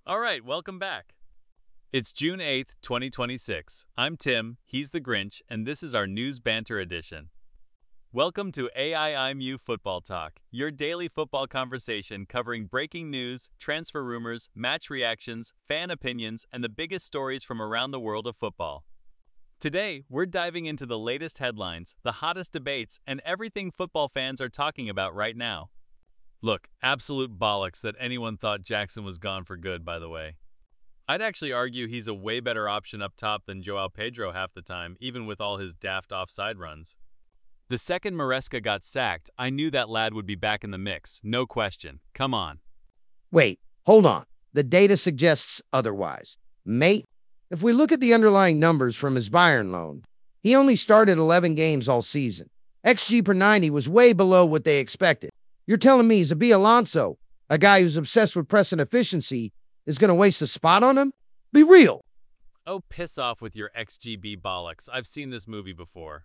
All right, welcome back. It's June 8th, 2026. I'm Tim, he's the Grinch, and this is our news banter edition. Welcome to AIIMU Football Talk, your daily football conversation covering breaking news, transfer rumors, match reactions, fan opinions, and the biggest stories from around the world of football. Today, we're diving into the latest headlines, the hottest debates, and everything football fans are talking about right now. Look, absolute bollocks that anyone thought Jackson was gone for good, by the way. I'd actually argue he's a way better option up top than Joao Pedro half the time, even with all his daft offside runs. The second Maresca got sacked, I knew that lad would be back in the mix, no question. Come on. Wait, hold on. The data suggests otherwise. Mate, if we look at the underlying numbers from his Bayern loan, he only started 11 games all season. XG per 90 was way below what they expected. You're telling me Zabi Alonso, a guy who's obsessed with press and efficiency, is going to waste a spot on him? Be real. Oh, piss off with your XGB bollocks. I've seen this movie before.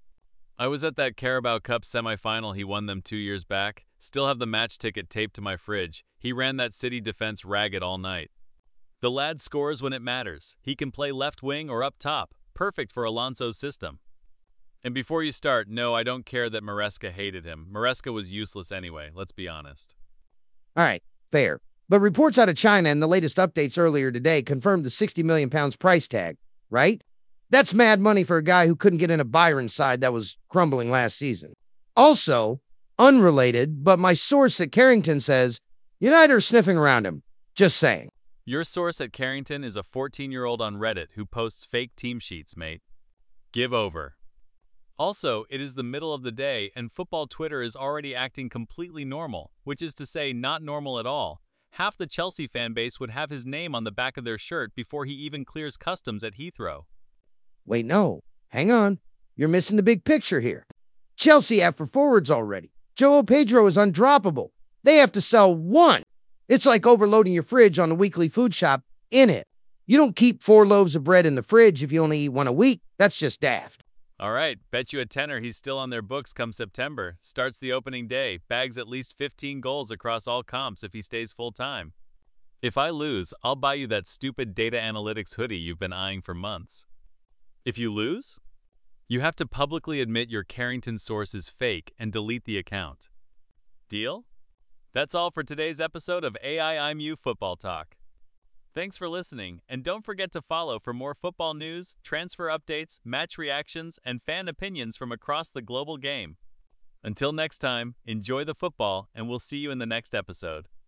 I was at that Carabao Cup semifinal he won them 2 years back. Still have the match ticket taped to my fridge. He ran that City defense ragged all night. The lad scores when it matters. He can play left wing or up top. Perfect for Alonso's system. And before you start, no, I don't care that Maresca hated him. Maresca was useless anyway, let's be honest. All right, fair. But reports out of China and the latest updates earlier today confirmed the 60 million pounds price tag, right? That's mad money for a guy who couldn't get in a Bayern side that was crumbling last season. Also, unrelated, but my source at Carrington says United are sniffing around him. Just saying. Your source at Carrington is a 14-year-old on Reddit who posts fake team sheets, mate. Give over. Also, it is the middle of the day and football Twitter is already acting completely normal, which is to say not normal at all. Half the Chelsea fan base would have his name on the back of their shirt before he even clears customs at Heathrow. Wait, no. Hang on. You're missing the big picture here. Chelsea have for forwards already. Joao Pedro is undroppable. They have to sell one. It's like overloading your fridge on the weekly food shop in it. You don't keep 4 loaves of bread in the fridge if you only eat one a week. That's just daft. All right, bet you a tenner he's still on their books come September. Starts the opening day, bags at least 15 goals across all comps if he stays full-time. If I lose, I'll buy you that stupid data analytics hoodie you've been eyeing for months. If you lose, you have to publicly admit your Carrington source is fake and delete the account. Deal? That's all for today's episode of AIIMU Football Talk. Thanks for listening, and don't forget to follow for more football news, transfer updates, match reactions, and fan opinions from across the global game. Until next time, enjoy the football, and we'll see you in the next episode.